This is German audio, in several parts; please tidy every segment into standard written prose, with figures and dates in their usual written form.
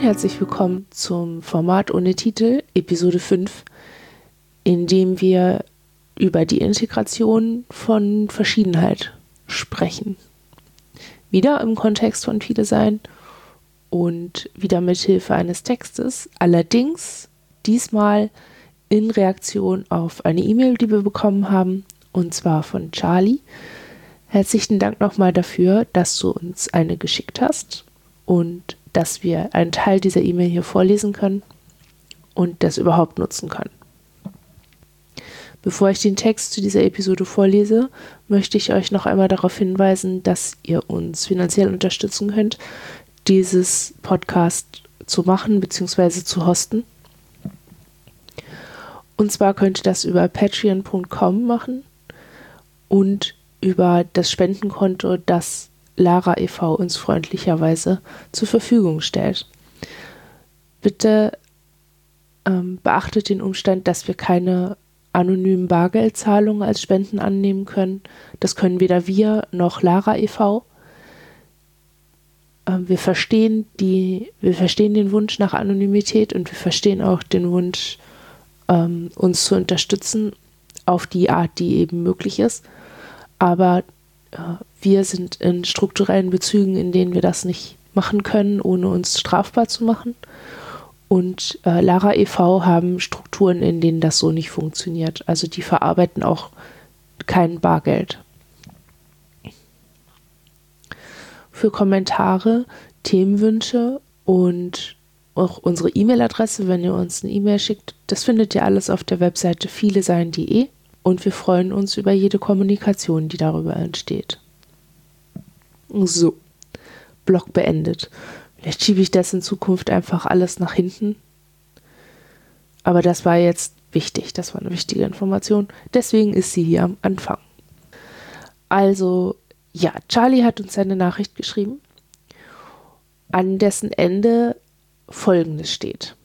herzlich willkommen zum Format ohne Titel, Episode 5, in dem wir über die Integration von Verschiedenheit sprechen. Wieder im Kontext von Viele Sein und wieder mit Hilfe eines Textes, allerdings diesmal in Reaktion auf eine E-Mail, die wir bekommen haben, und zwar von Charlie. Herzlichen Dank nochmal dafür, dass du uns eine geschickt hast und dass wir einen Teil dieser E-Mail hier vorlesen können und das überhaupt nutzen können. Bevor ich den Text zu dieser Episode vorlese, möchte ich euch noch einmal darauf hinweisen, dass ihr uns finanziell unterstützen könnt, dieses Podcast zu machen bzw. zu hosten. Und zwar könnt ihr das über patreon.com machen und über das Spendenkonto, das Lara e.V. uns freundlicherweise zur Verfügung stellt. Bitte beachtet den Umstand, dass wir keine anonymen Bargeldzahlungen als Spenden annehmen können. Das können weder wir noch Lara e.V. Wir verstehen den Wunsch nach Anonymität und wir verstehen auch den Wunsch, uns zu unterstützen auf die Art, die eben möglich ist. Aber wir sind in strukturellen Bezügen, in denen wir das nicht machen können, ohne uns strafbar zu machen. Und Lara e.V. haben Strukturen, in denen das so nicht funktioniert. Also die verarbeiten auch kein Bargeld. Für Kommentare, Themenwünsche und auch unsere E-Mail-Adresse, wenn ihr uns eine E-Mail schickt, das findet ihr alles auf der Webseite vielesein.de. Und wir freuen uns über jede Kommunikation, die darüber entsteht. So, Blog beendet. Vielleicht schiebe ich das in Zukunft einfach alles nach hinten. Aber das war jetzt wichtig, das war eine wichtige Information. Deswegen ist sie hier am Anfang. Also, ja, Charlie hat uns eine Nachricht geschrieben, an dessen Ende Folgendes steht.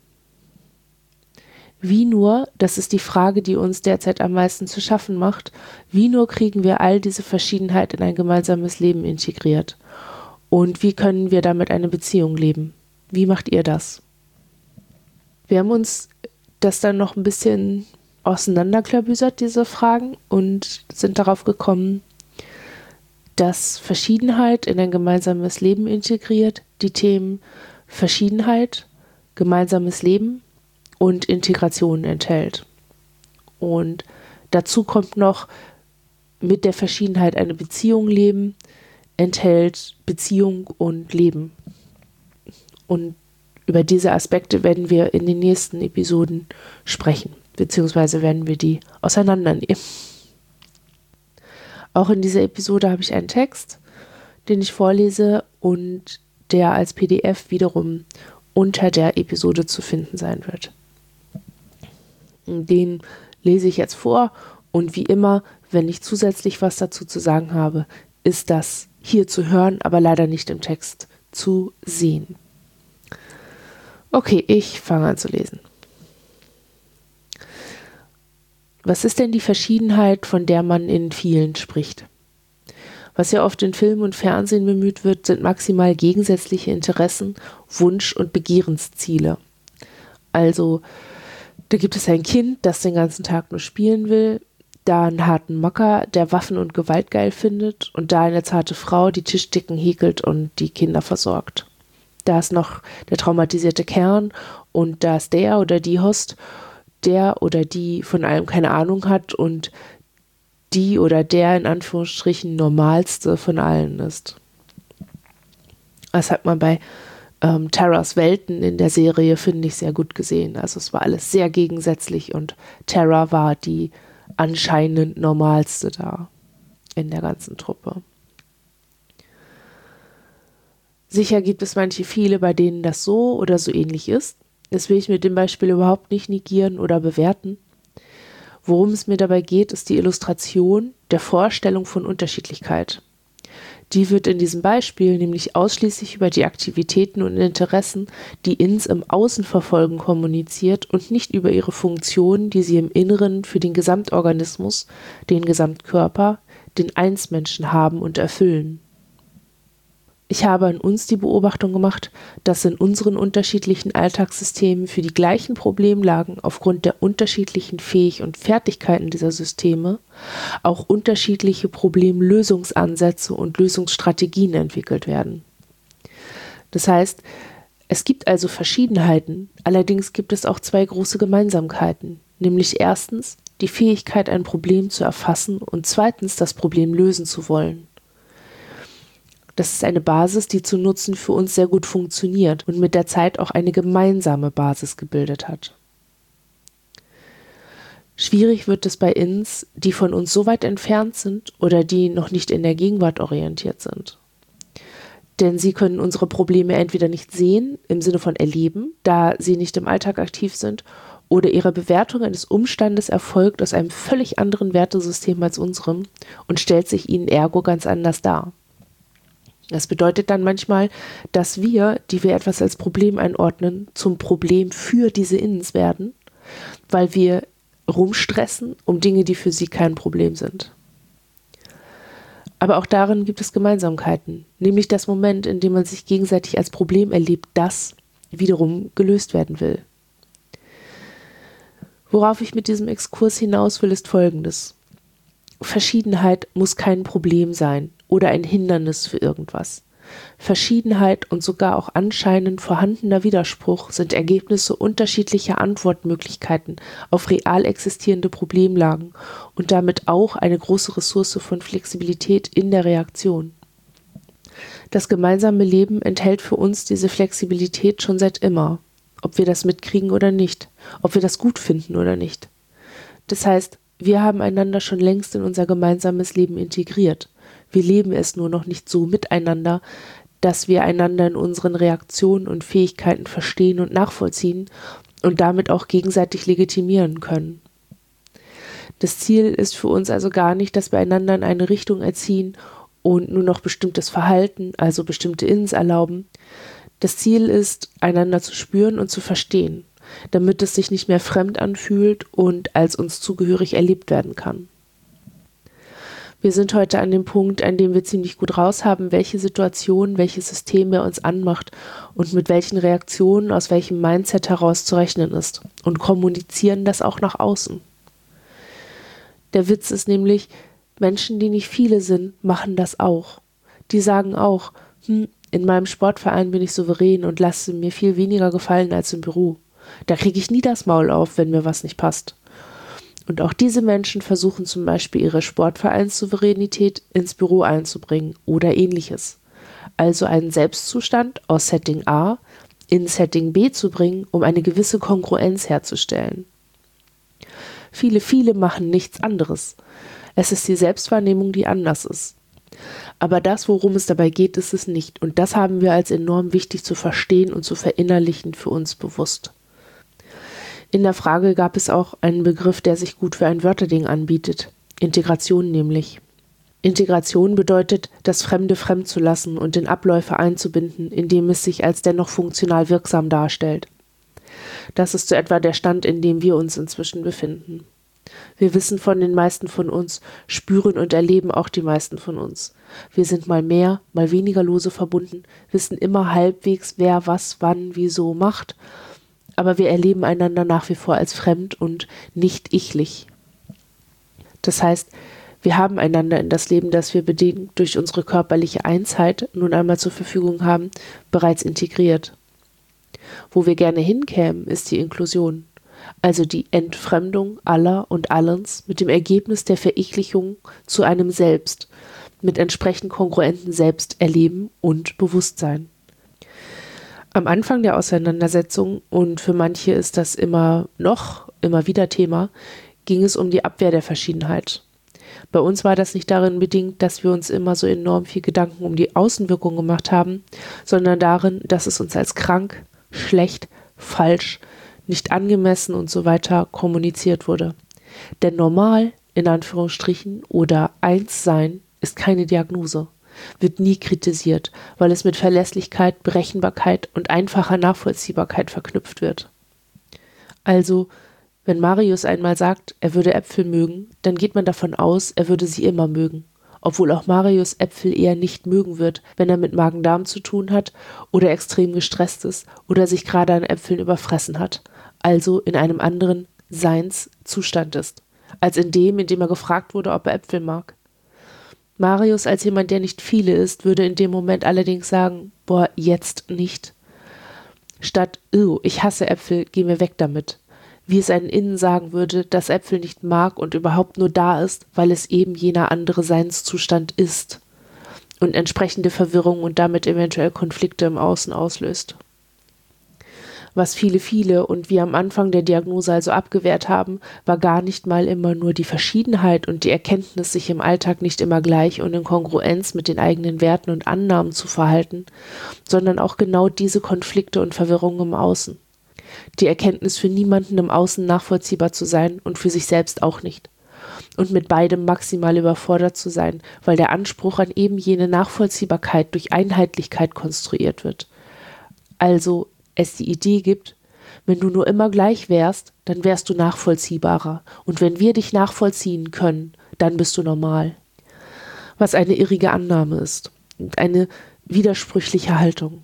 Wie nur, das ist die Frage, die uns derzeit am meisten zu schaffen macht, wie nur kriegen wir all diese Verschiedenheit in ein gemeinsames Leben integriert? Und wie können wir damit eine Beziehung leben? Wie macht ihr das? Wir haben uns das dann noch ein bisschen auseinanderklabüsert, diese Fragen, und sind darauf gekommen, dass Verschiedenheit in ein gemeinsames Leben integriert die Themen Verschiedenheit, gemeinsames Leben und Integration enthält. Und dazu kommt noch mit der Verschiedenheit eine Beziehung leben, enthält Beziehung und Leben. Und über diese Aspekte werden wir in den nächsten Episoden sprechen, beziehungsweise werden wir die auseinandernehmen. Auch in dieser Episode habe ich einen Text, den ich vorlese und der als PDF wiederum unter der Episode zu finden sein wird. Den lese ich jetzt vor und wie immer, wenn ich zusätzlich was dazu zu sagen habe, ist das hier zu hören, aber leider nicht im Text zu sehen. Okay, ich fange an zu lesen. Was ist denn die Verschiedenheit, von der man in vielen spricht? Was ja oft in Film und Fernsehen bemüht wird, sind maximal gegensätzliche Interessen, Wunsch- und Begehrensziele. Also, da gibt es ein Kind, das den ganzen Tag nur spielen will, da einen harten Macker, der Waffen und Gewalt geil findet, und da eine zarte Frau, die Tischdecken häkelt und die Kinder versorgt. Da ist noch der traumatisierte Kern und da ist der oder die Host, der oder die von allem keine Ahnung hat und die oder der in Anführungsstrichen normalste von allen ist. Das hat man bei Terras Welten in der Serie, finde ich, sehr gut gesehen. Also es war alles sehr gegensätzlich und Terra war die anscheinend normalste da in der ganzen Truppe. Sicher gibt es viele, bei denen das so oder so ähnlich ist. Das will ich mit dem Beispiel überhaupt nicht negieren oder bewerten. Worum es mir dabei geht, ist die Illustration der Vorstellung von Unterschiedlichkeit. Die wird in diesem Beispiel nämlich ausschließlich über die Aktivitäten und Interessen, die ins im Außen verfolgen, kommuniziert und nicht über ihre Funktionen, die sie im Inneren für den Gesamtorganismus, den Gesamtkörper, den Einsmenschen haben und erfüllen. Ich habe an uns die Beobachtung gemacht, dass in unseren unterschiedlichen Alltagssystemen für die gleichen Problemlagen aufgrund der unterschiedlichen und Fertigkeiten dieser Systeme auch unterschiedliche Problemlösungsansätze und Lösungsstrategien entwickelt werden. Das heißt, es gibt also Verschiedenheiten, allerdings gibt es auch zwei große Gemeinsamkeiten, nämlich erstens die Fähigkeit, ein Problem zu erfassen und zweitens das Problem lösen zu wollen. Das ist eine Basis, die zu Nutzen für uns sehr gut funktioniert und mit der Zeit auch eine gemeinsame Basis gebildet hat. Schwierig wird es bei Ins, die von uns so weit entfernt sind oder die noch nicht in der Gegenwart orientiert sind. Denn sie können unsere Probleme entweder nicht sehen, im Sinne von erleben, da sie nicht im Alltag aktiv sind, oder ihre Bewertung eines Umstandes erfolgt aus einem völlig anderen Wertesystem als unserem und stellt sich ihnen ergo ganz anders dar. Das bedeutet dann manchmal, dass wir, die wir etwas als Problem einordnen, zum Problem für diese Innens werden, weil wir rumstressen um Dinge, die für sie kein Problem sind. Aber auch darin gibt es Gemeinsamkeiten, nämlich das Moment, in dem man sich gegenseitig als Problem erlebt, das wiederum gelöst werden will. Worauf ich mit diesem Exkurs hinaus will, ist Folgendes. Verschiedenheit muss kein Problem sein oder ein Hindernis für irgendwas. Verschiedenheit und sogar auch anscheinend vorhandener Widerspruch sind Ergebnisse unterschiedlicher Antwortmöglichkeiten auf real existierende Problemlagen und damit auch eine große Ressource von Flexibilität in der Reaktion. Das gemeinsame Leben enthält für uns diese Flexibilität schon seit immer, ob wir das mitkriegen oder nicht, ob wir das gut finden oder nicht. Das heißt, wir haben einander schon längst in unser gemeinsames Leben integriert. Wir leben es nur noch nicht so miteinander, dass wir einander in unseren Reaktionen und Fähigkeiten verstehen und nachvollziehen und damit auch gegenseitig legitimieren können. Das Ziel ist für uns also gar nicht, dass wir einander in eine Richtung erziehen und nur noch bestimmtes Verhalten, also bestimmte Innens erlauben. Das Ziel ist, einander zu spüren und zu verstehen, damit es sich nicht mehr fremd anfühlt und als uns zugehörig erlebt werden kann. Wir sind heute an dem Punkt, an dem wir ziemlich gut raushaben, welche Situation, welches System er uns anmacht und mit welchen Reaktionen aus welchem Mindset heraus zu rechnen ist und kommunizieren das auch nach außen. Der Witz ist nämlich, Menschen, die nicht viele sind, machen das auch. Die sagen auch, in meinem Sportverein bin ich souverän und lasse mir viel weniger gefallen als im Büro. Da kriege ich nie das Maul auf, wenn mir was nicht passt. Und auch diese Menschen versuchen zum Beispiel ihre Sportvereinssouveränität ins Büro einzubringen oder ähnliches. Also einen Selbstzustand aus Setting A in Setting B zu bringen, um eine gewisse Kongruenz herzustellen. Viele machen nichts anderes. Es ist die Selbstwahrnehmung, die anders ist. Aber das, worum es dabei geht, ist es nicht. Und das haben wir als enorm wichtig zu verstehen und zu verinnerlichen für uns bewusst. In der Frage gab es auch einen Begriff, der sich gut für ein Wörterding anbietet. Integration nämlich. Integration bedeutet, das Fremde fremd zu lassen und in Abläufe einzubinden, indem es sich als dennoch funktional wirksam darstellt. Das ist so etwa der Stand, in dem wir uns inzwischen befinden. Wir wissen von den meisten von uns, spüren und erleben auch die meisten von uns. Wir sind mal mehr, mal weniger lose verbunden, wissen immer halbwegs, wer was, wann, wieso macht, aber wir erleben einander nach wie vor als fremd und nicht ichlich. Das heißt, wir haben einander in das Leben, das wir bedingt durch unsere körperliche Einsheit nun einmal zur Verfügung haben, bereits integriert. Wo wir gerne hinkämen, ist die Inklusion, also die Entfremdung aller und allens mit dem Ergebnis der Verichlichung zu einem Selbst, mit entsprechend kongruenten Selbsterleben und Bewusstsein. Am Anfang der Auseinandersetzung, und für manche ist das immer wieder Thema, ging es um die Abwehr der Verschiedenheit. Bei uns war das nicht darin bedingt, dass wir uns immer so enorm viel Gedanken um die Außenwirkung gemacht haben, sondern darin, dass es uns als krank, schlecht, falsch, nicht angemessen und so weiter kommuniziert wurde. Denn normal, in Anführungsstrichen, oder eins sein, ist keine Diagnose. Wird nie kritisiert, weil es mit Verlässlichkeit, Berechenbarkeit und einfacher Nachvollziehbarkeit verknüpft wird. Also, wenn Marius einmal sagt, er würde Äpfel mögen, dann geht man davon aus, er würde sie immer mögen, obwohl auch Marius Äpfel eher nicht mögen wird, wenn er mit Magen-Darm zu tun hat oder extrem gestresst ist oder sich gerade an Äpfeln überfressen hat, also in einem anderen Seinszustand ist, als in dem er gefragt wurde, ob er Äpfel mag. Marius als jemand, der nicht viele isst, würde in dem Moment allerdings sagen, boah, jetzt nicht. Statt, ich hasse Äpfel, geh mir weg damit. Wie es ein Innen sagen würde, dass Äpfel nicht mag und überhaupt nur da ist, weil es eben jener andere Seinszustand ist und entsprechende Verwirrung und damit eventuell Konflikte im Außen auslöst. Was viele und wir am Anfang der Diagnose also abgewehrt haben, war gar nicht mal immer nur die Verschiedenheit und die Erkenntnis, sich im Alltag nicht immer gleich und in Kongruenz mit den eigenen Werten und Annahmen zu verhalten, sondern auch genau diese Konflikte und Verwirrungen im Außen. Die Erkenntnis, für niemanden im Außen nachvollziehbar zu sein und für sich selbst auch nicht. Und mit beidem maximal überfordert zu sein, weil der Anspruch an eben jene Nachvollziehbarkeit durch Einheitlichkeit konstruiert wird. Also es die Idee gibt, wenn du nur immer gleich wärst, dann wärst du nachvollziehbarer. Und wenn wir dich nachvollziehen können, dann bist du normal. Was eine irrige Annahme ist und eine widersprüchliche Haltung.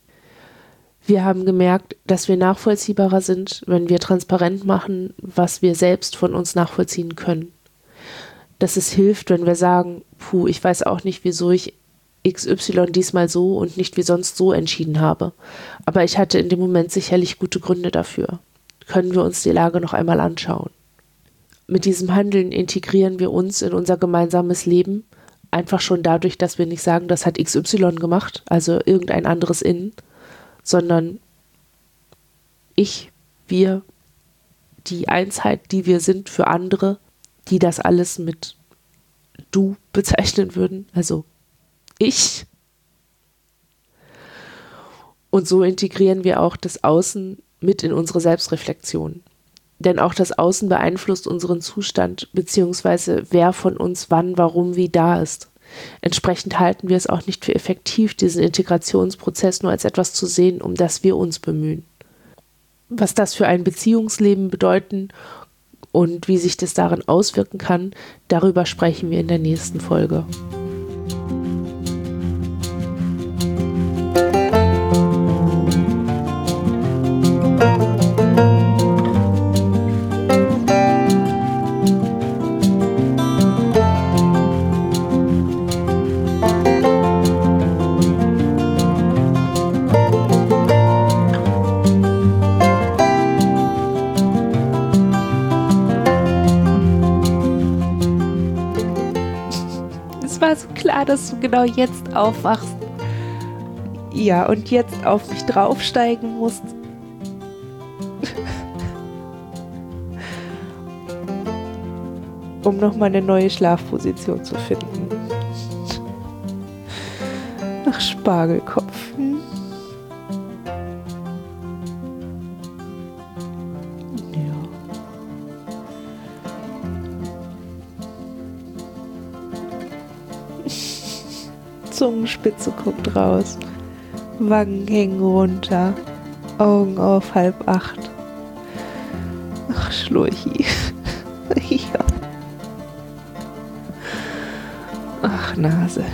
Wir haben gemerkt, dass wir nachvollziehbarer sind, wenn wir transparent machen, was wir selbst von uns nachvollziehen können. Dass es hilft, wenn wir sagen, ich weiß auch nicht, wieso ich XY diesmal so und nicht wie sonst so entschieden habe. Aber ich hatte in dem Moment sicherlich gute Gründe dafür. Können wir uns die Lage noch einmal anschauen. Mit diesem Handeln integrieren wir uns in unser gemeinsames Leben, einfach schon dadurch, dass wir nicht sagen, das hat XY gemacht, also irgendein anderes Innen, sondern ich, wir, die Einsheit, die wir sind für andere, die das alles mit du bezeichnen würden, also ich. Und so integrieren wir auch das Außen mit in unsere Selbstreflexion. Denn auch das Außen beeinflusst unseren Zustand, beziehungsweise wer von uns wann, warum, wie da ist. Entsprechend halten wir es auch nicht für effektiv, diesen Integrationsprozess nur als etwas zu sehen, um das wir uns bemühen. Was das für ein Beziehungsleben bedeuten und wie sich das darin auswirken kann, darüber sprechen wir in der nächsten Folge. Dass du genau jetzt aufwachst. Ja, und jetzt auf mich draufsteigen musst. Um nochmal eine neue Schlafposition zu finden. Ach, Spargelkopf. Zungenspitze guckt raus, Wangen hängen runter, Augen auf 7:30. Ach, Schlurchi. Ja. Ach, Nase.